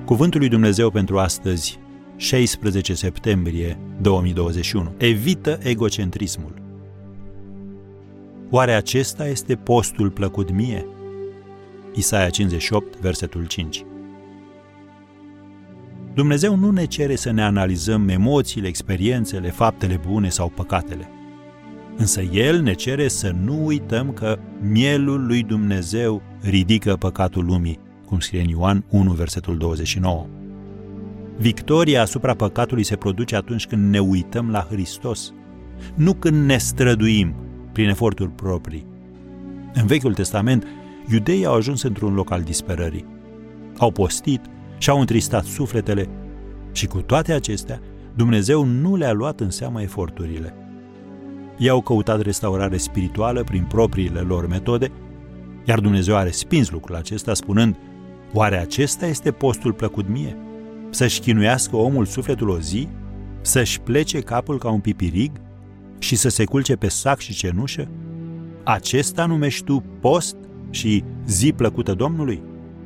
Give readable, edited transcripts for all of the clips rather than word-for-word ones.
Cuvântul lui Dumnezeu pentru astăzi, 16 septembrie 2021. Evită egocentrismul. Oare acesta este postul plăcut mie? Isaia 58, versetul 5. Dumnezeu nu ne cere să ne analizăm emoțiile, experiențele, faptele bune sau păcatele. Însă El ne cere să nu uităm că mielul lui Dumnezeu ridică păcatul lumii, cum scrie în Ioan 1, versetul 29. Victoria asupra păcatului se produce atunci când ne uităm la Hristos, nu când ne străduim prin eforturi proprii. În Vechiul Testament, iudeii au ajuns într-un loc al disperării. Au postit și-au întristat sufletele și cu toate acestea, Dumnezeu nu le-a luat în seamă eforturile. Ei au căutat restaurare spirituală prin propriile lor metode, iar Dumnezeu a respins lucrul acesta spunând: oare acesta este postul plăcut mie? Să-și chinuiască omul sufletul o zi, să-și plece capul ca un pipirig și să se culce pe sac și cenușă? Acesta numești tu post și zi plăcută Domnului?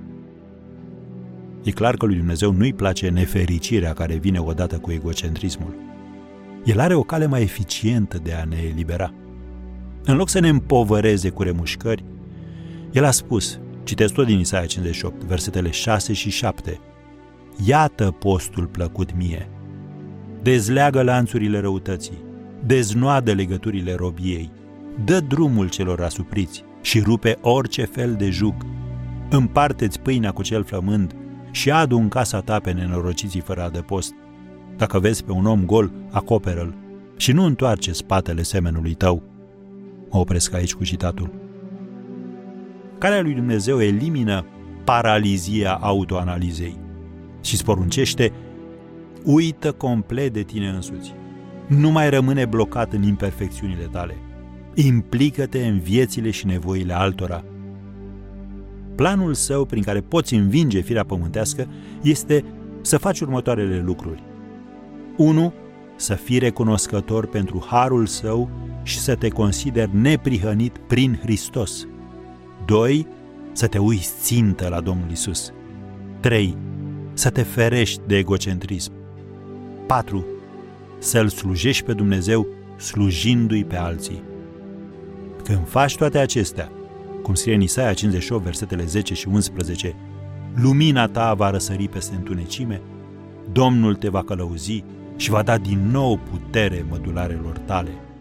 E clar că lui Dumnezeu nu-i place nefericirea care vine odată cu egocentrismul. El are o cale mai eficientă de a ne elibera. În loc să ne împovăreze cu remușcări, El a spus, citesc tot din Isaia 58, versetele 6 și 7, iată postul plăcut mie. Dezleagă lanțurile răutății, deznoadă legăturile robiei, dă drumul celor asupriți și rupe orice fel de jug. Împarte-ți pâinea cu cel flămând și adu în casa ta pe nenorociții fără adăpost. Dacă vezi pe un om gol, acoperă-l și nu întoarce spatele semenului tău. Mă opresc aici cu citatul. Calea lui Dumnezeu elimină paralizia autoanalizei și îți poruncește: uită complet de tine însuți. Nu mai rămâne blocat în imperfecțiunile tale. Implică-te în viețile și nevoile altora. Planul său prin care poți învinge firea pământească este să faci următoarele lucruri. 1. Să fii recunoscător pentru harul său și să te consideri neprihănit prin Hristos. 2. Să te uiți țintă la Domnul Iisus. 3. Să te ferești de egocentrism. 4. Să-L slujești pe Dumnezeu slujindu-i pe alții. Când faci toate acestea, cum scrie în Isaia 58, versetele 10 și 11, lumina ta va răsări peste întunecime, Domnul te va călăuzi și va da din nou putere mădularelor tale.